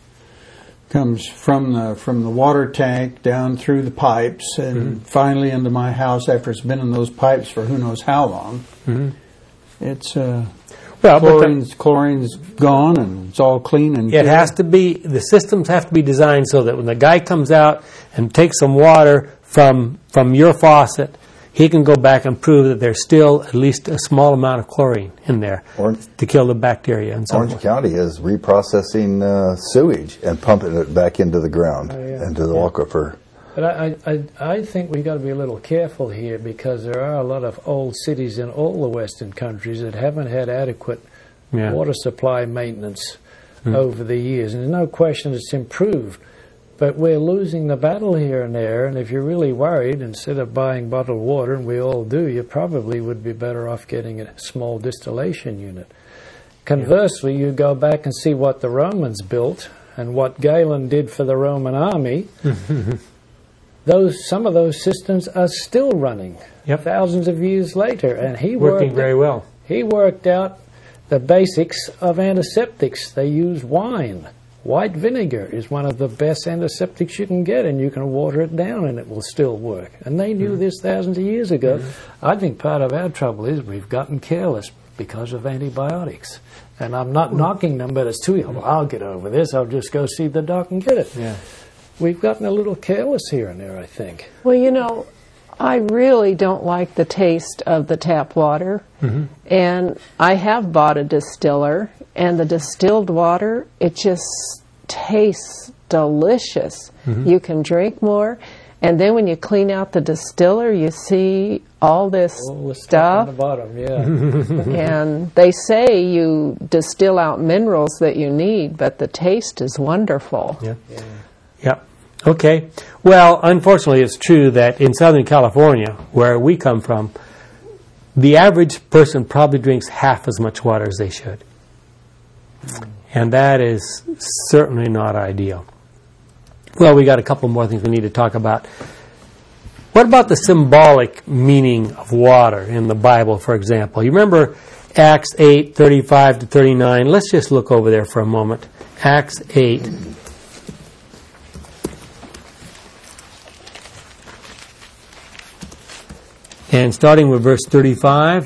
from the water tank down through the pipes and finally into my house after it's been in those pipes for who knows how long, it's chlorine's gone and it's all clean and it has to be, the systems have to be designed so that when the guy comes out and takes some water from your faucet, he can go back and prove that there's still at least a small amount of chlorine in there to kill the bacteria and so Orange forth. County is reprocessing sewage and pumping it back into the ground, into the aquifer. But I think we've got to be a little careful here because there are a lot of old cities in all the Western countries that haven't had adequate water supply maintenance over the years. And there's no question it's improved. But we're losing the battle here and there, and if you're really worried, instead of buying bottled water, and we all do, you probably would be better off getting a small distillation unit. Conversely, you go back and see what the Romans built and what Galen did for the Roman army. Some of those systems are still running thousands of years later, and Working very well. He worked out the basics of antiseptics. They use wine. White vinegar is one of the best antiseptics you can get, and you can water it down and it will still work. And they knew this thousands of years ago. I think part of our trouble is we've gotten careless because of antibiotics. And I'm not knocking them, but it's too, well, I'll get over this. I'll just go see the doc and get it. Yeah. We've gotten a little careless here and there, I think. Well, I really don't like the taste of the tap water. And I have bought a distiller, and the distilled water, it just tastes delicious. You can drink more. And then when you clean out the distiller, you see all this stuff stuff. on the bottom, yeah. And they say you distill out minerals that you need, but the taste is wonderful. Yeah. Okay. Well, unfortunately, it's true that in Southern California, where we come from, the average person probably drinks half as much water as they should. And that is certainly not ideal. Well, we got a couple more things we need to talk about. What about the symbolic meaning of water in the Bible, for example? You remember Acts 8:35 to 39? Let's just look over there for a moment. Acts 8. And starting with verse 35.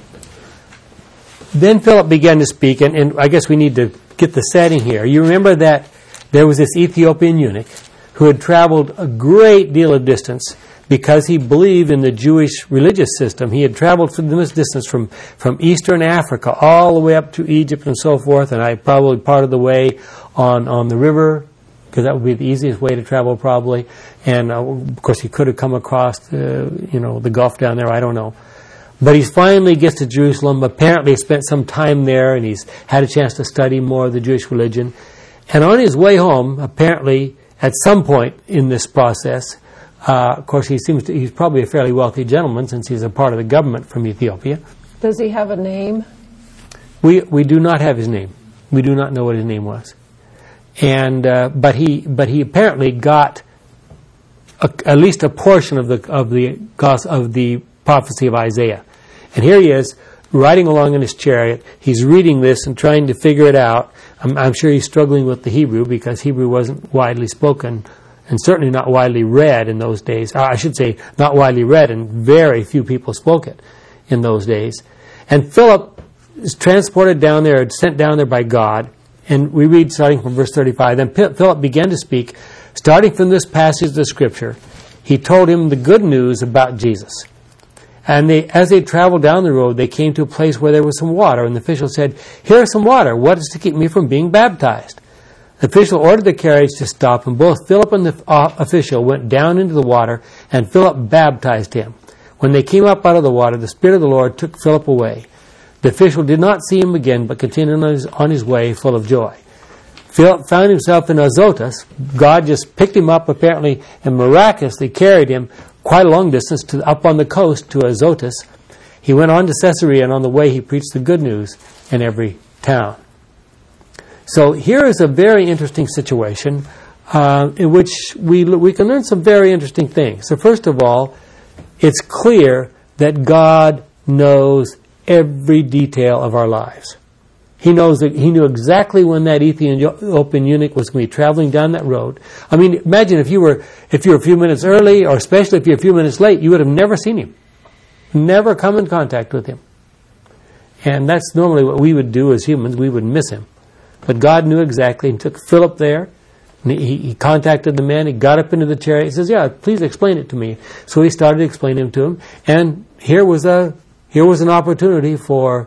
Then Philip began to speak, and I guess we need to get the setting here. You remember that there was this Ethiopian eunuch who had traveled a great deal of distance because he believed in the Jewish religious system. He had traveled from this distance from Eastern Africa all the way up to Egypt and so forth, and probably part of the way on the river, because that would be the easiest way to travel probably. And of course he could have come across the Gulf down there, I don't know. But he finally gets to Jerusalem. Apparently he spent some time there, and he's had a chance to study more of the Jewish religion. And on his way home, apparently, at some point in this process, of course, he's probably a fairly wealthy gentleman since he's a part of the government from Ethiopia. Does he have a name? We do not have his name. We do not know what his name was. And but he apparently got at least a portion of the prophecy of Isaiah. And here he is, riding along in his chariot. He's reading this and trying to figure it out. I'm sure he's struggling with the Hebrew because Hebrew wasn't widely spoken and certainly not widely read in those days. I should say not widely read, and very few people spoke it in those days. And Philip is transported down there, sent down there by God. And we read starting from verse 35. Then Philip began to speak. Starting from this passage of the Scripture, he told him the good news about Jesus. And as they traveled down the road, they came to a place where there was some water. And the official said, "Here's some water. What is to keep me from being baptized?" The official ordered the carriage to stop, and both Philip and the official went down into the water, and Philip baptized him. When they came up out of the water, the Spirit of the Lord took Philip away. The official did not see him again, but continued on his way full of joy. Philip found himself in Azotus. God just picked him up, apparently, and miraculously carried him quite a long distance up on the coast to Azotus. He went on to Caesarea, and on the way he preached the good news in every town. So here is a very interesting situation in which we can learn some very interesting things. So first of all, it's clear that God knows every detail of our lives. He knew exactly when that Ethiopian eunuch was going to be traveling down that road. I mean, imagine if you were a few minutes early, or especially if you're a few minutes late, you would have never seen him, never come in contact with him. And that's normally what we would do as humans. We would miss him. But God knew exactly. He took Philip there. And he contacted the man. He got up into the chariot. He says, "Yeah, please explain it to me." So he started explaining it to him. And here was an opportunity for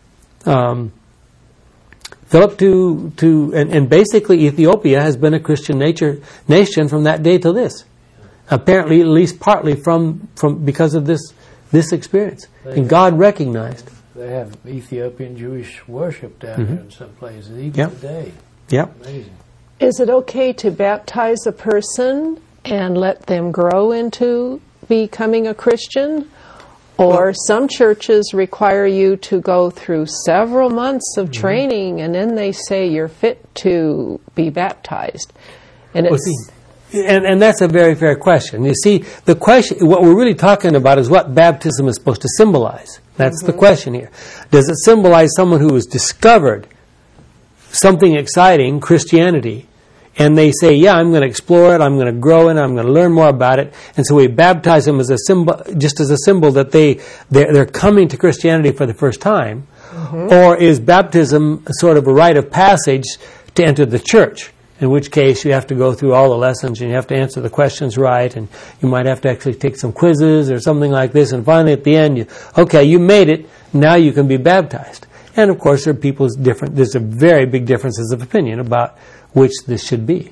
Philip and basically Ethiopia has been a Christian nation from that day to this. Apparently, at least partly from because of this experience. And God recognized. They have Ethiopian Jewish worship down here in some places, even today. Yep. Amazing. Is it okay to baptize a person and let them grow into becoming a Christian? Or some churches require you to go through several months of training, and then they say you're fit to be baptized. And and that's a very fair question. You see, the question, what we're really talking about is what baptism is supposed to symbolize. That's the question here. Does it symbolize someone who has discovered something exciting, Christianity, and they say, "Yeah, I'm going to explore it, I'm going to grow in it, I'm going to learn more about it," and so we baptize them as a symbol, just as a symbol that they're coming to Christianity for the first time? Or is baptism sort of a rite of passage to enter the church? In which case you have to go through all the lessons and you have to answer the questions right, and you might have to actually take some quizzes or something like this, and finally at the end, you made it, now you can be baptized. And of course there's a very big differences of opinion about which this should be.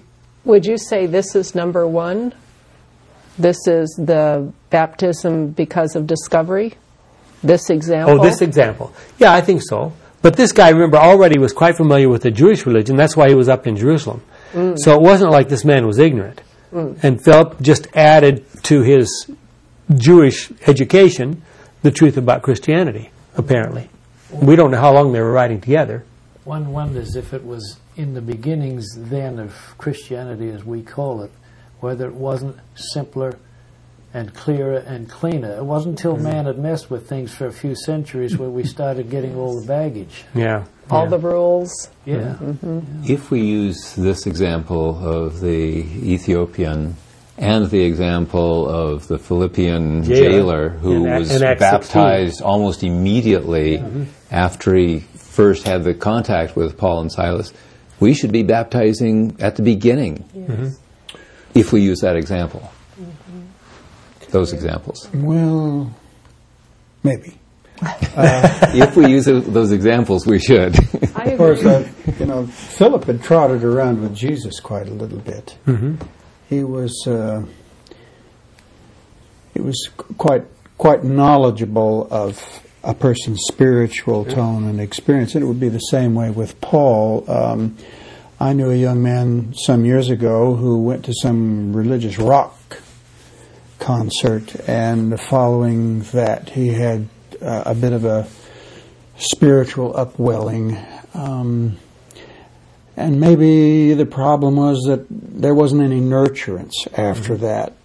Would you say this is number one? This is the baptism because of discovery? This example? Oh, this example. Yeah, I think so. But this guy, remember, already was quite familiar with the Jewish religion. That's why he was up in Jerusalem. So it wasn't like this man was ignorant. And Philip just added to his Jewish education the truth about Christianity, apparently. We don't know how long they were writing together. One wonders if it was in the beginnings then of Christianity, as we call it, whether it wasn't simpler and clearer and cleaner. It wasn't until man had messed with things for a few centuries where we started getting all the baggage. Yeah. All the rules. Yeah. If we use this example of the Ethiopian and the example of the Philippian jailer who was in Acts baptized 16. almost immediately after he first had the contact with Paul and Silas, we should be baptizing at the beginning if we use that example. Those examples. Well, maybe. If we use those examples, we should. Of course, Philip had trotted around with Jesus quite a little bit. He was quite knowledgeable of a person's spiritual tone and experience, and it would be the same way with Paul. I knew a young man some years ago who went to some religious rock concert, and following that he had a bit of a spiritual upwelling, and maybe the problem was that there wasn't any nurturance after that,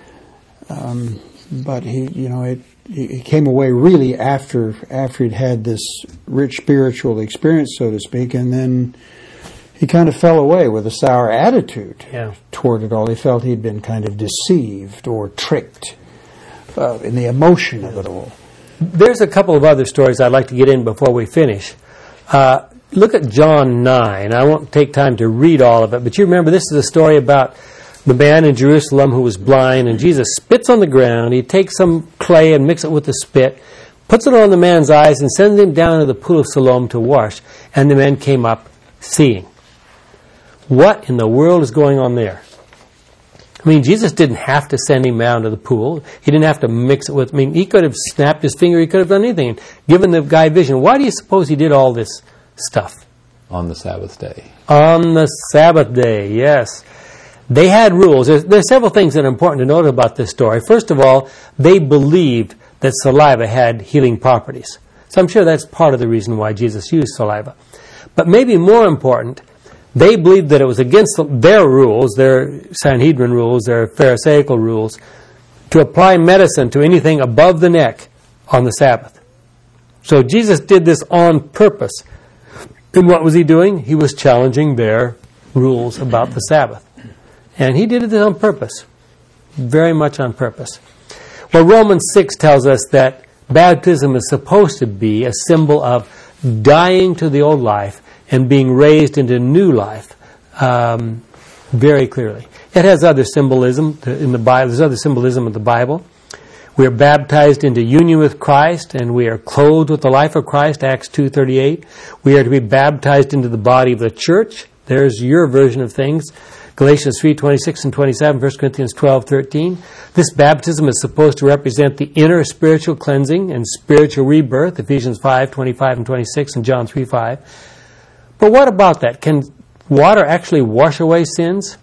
but he came away really after he'd had this rich spiritual experience, so to speak, and then he kind of fell away with a sour attitude toward it all. He felt he'd been kind of deceived or tricked in the emotion of it all. There's a couple of other stories I'd like to get in before we finish. Look at John 9. I won't take time to read all of it, but you remember this is a story about the man in Jerusalem who was blind, and Jesus spits on the ground. He takes some clay and mixes it with the spit, puts it on the man's eyes, and sends him down to the pool of Siloam to wash, and the man came up seeing. What in the world is going on there? I mean, Jesus didn't have to send him down to the pool. He didn't have to mix it with... I mean, he could have snapped his finger. He could have done anything, given the guy vision. Why do you suppose he did all this stuff? On the Sabbath day. On the Sabbath day, yes. They had rules. There's several things that are important to note about this story. First of all, they believed that saliva had healing properties. So I'm sure that's part of the reason why Jesus used saliva. But maybe more important, they believed that it was against their rules, their Sanhedrin rules, their Pharisaical rules, to apply medicine to anything above the neck on the Sabbath. So Jesus did this on purpose. And what was he doing? He was challenging their rules about the Sabbath. And he did it on purpose, very much on purpose. Well, Romans 6 tells us that baptism is supposed to be a symbol of dying to the old life and being raised into new life, very clearly. It has other symbolism in the Bible. There's other symbolism in the Bible. We are baptized into union with Christ, and we are clothed with the life of Christ, Acts 2:38. We are to be baptized into the body of the church. There's your version of things. Galatians 3:26 and 27, 1 Corinthians 12:13. This baptism is supposed to represent the inner spiritual cleansing and spiritual rebirth, Ephesians 5:25 and 26, and John 3:5. But what about that? Can water actually wash away sins?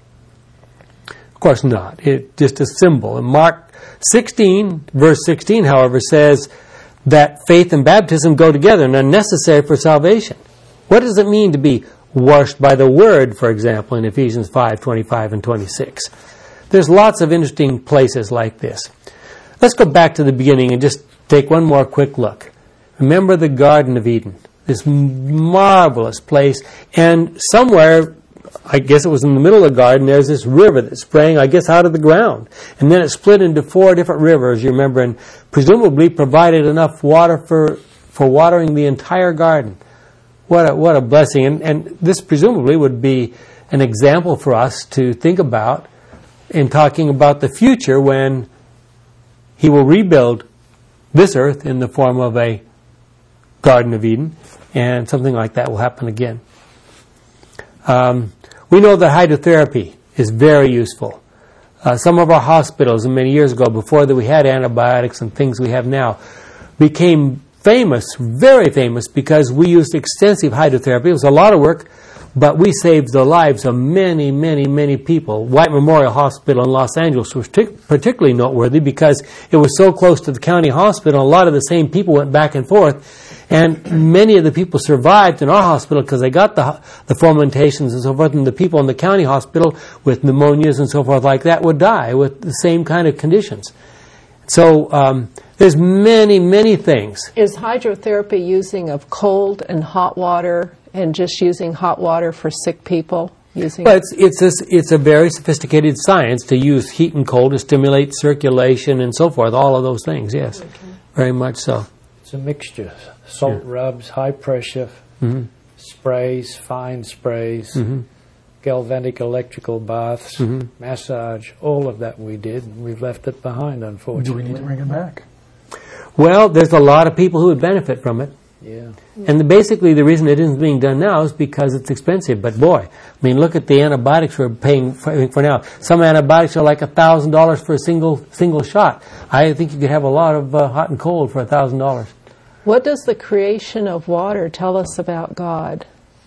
Of course not. It's just a symbol. And Mark 16, verse 16, however, says that faith and baptism go together and are necessary for salvation. What does it mean to be washed by the Word, for example, in Ephesians 5:25 and 26? There's lots of interesting places like this. Let's go back to the beginning and just take one more quick look. Remember the Garden of Eden, this marvelous place, and somewhere, I guess it was in the middle of the garden, there's this river that sprang, I guess, out of the ground. And then it split into 4 different rivers, you remember, and presumably provided enough water for watering the entire garden. What a blessing. And this presumably would be an example for us to think about in talking about the future when he will rebuild this earth in the form of a Garden of Eden, and something like that will happen again. We know that hydrotherapy is very useful. Some of our hospitals, many years ago, before that we had antibiotics and things we have now, became famous, very famous, because we used extensive hydrotherapy. It was a lot of work, but we saved the lives of many, many, many people. White Memorial Hospital in Los Angeles was particularly noteworthy because it was so close to the county hospital. A lot of the same people went back and forth, and many of the people survived in our hospital because they got the fomentations and so forth, and the people in the county hospital with pneumonias and so forth like that would die with the same kind of conditions. So there's many, many things. Is hydrotherapy using of cold and hot water and just using hot water for sick people? Well, it's a very sophisticated science to use heat and cold to stimulate circulation and so forth, all of those things, yes. Okay. Very much so. It's a mixture. Salt rubs, high pressure, sprays, fine sprays, galvanic electrical baths, massage, all of that we did, and we've left it behind, unfortunately. Do we need to bring it back? Well, there's a lot of people who would benefit from it. Yeah. And basically the reason it isn't being done now is because it's expensive. But boy, I mean, look at the antibiotics we're paying for now. Some antibiotics are like $1,000 for a single shot. I think you could have a lot of hot and cold for $1,000. What does the creation of water tell us about God?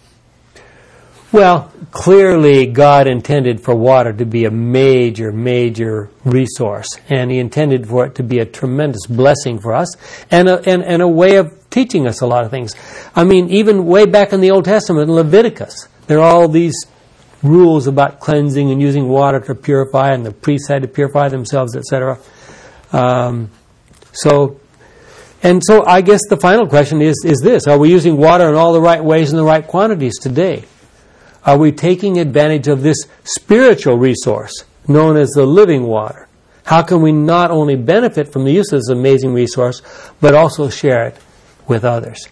Well, clearly God intended for water to be a major, major resource, and He intended for it to be a tremendous blessing for us, and a way of teaching us a lot of things. I mean, even way back in the Old Testament, in Leviticus, there are all these rules about cleansing and using water to purify, and the priests had to purify themselves, etc. So I guess the final question is this: are we using water in all the right ways and the right quantities today? Are we taking advantage of this spiritual resource known as the living water? How can we not only benefit from the use of this amazing resource, but also share it with others?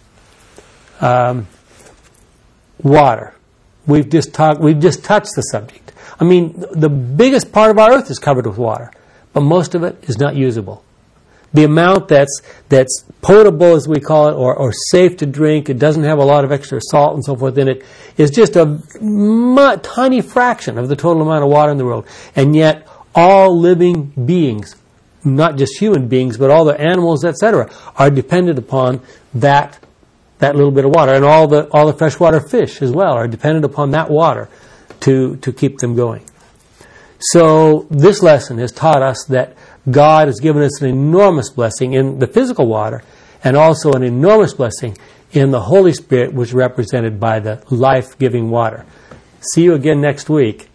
Water. We've just touched the subject. I mean, the biggest part of our earth is covered with water, but most of it is not usable. The amount that's potable, as we call it, or safe to drink, it doesn't have a lot of extra salt and so forth in it, is just a tiny fraction of the total amount of water in the world. And yet, all living beings, not just human beings, but all the animals, etc., are dependent upon that little bit of water. And all the freshwater fish as well are dependent upon that water to keep them going. So this lesson has taught us that God has given us an enormous blessing in the physical water, and also an enormous blessing in the Holy Spirit, which is represented by the life-giving water. See you again next week.